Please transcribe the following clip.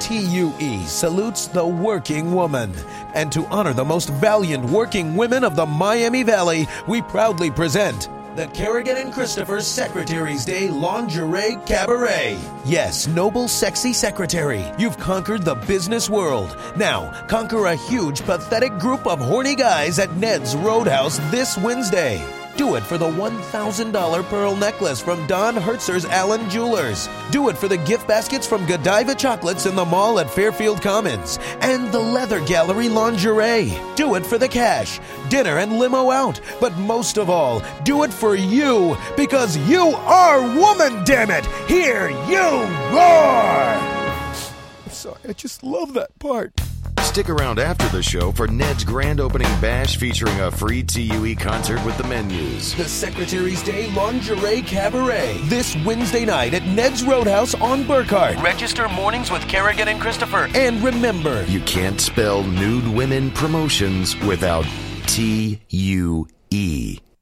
TUE salutes the working woman. And to honor the most valiant working women of the Miami Valley, we proudly present the Kerrigan and Christopher Secretary's Day Lingerie Cabaret. Yes, noble, sexy secretary, you've conquered the business world. Now, conquer a huge, pathetic group of horny guys at Ned's Roadhouse this Wednesday. Do it for the $1,000 pearl necklace from Don Hertzer's Allen Jewelers. Do it for the gift baskets from Godiva Chocolates in the mall at Fairfield Commons. And the Leather Gallery lingerie. Do it for the cash, dinner, and limo out. But most of all, do it for you, because you are woman, damn it! Hear you roar! I'm sorry, I just love that part. Stick around after the show for Ned's grand opening bash featuring a free TUE concert with the menus. The Secretary's Day Lingerie Cabaret this Wednesday night at Ned's Roadhouse on Burkhart. Register mornings with Kerrigan and Christopher. And remember, you can't spell nude women promotions without TUE.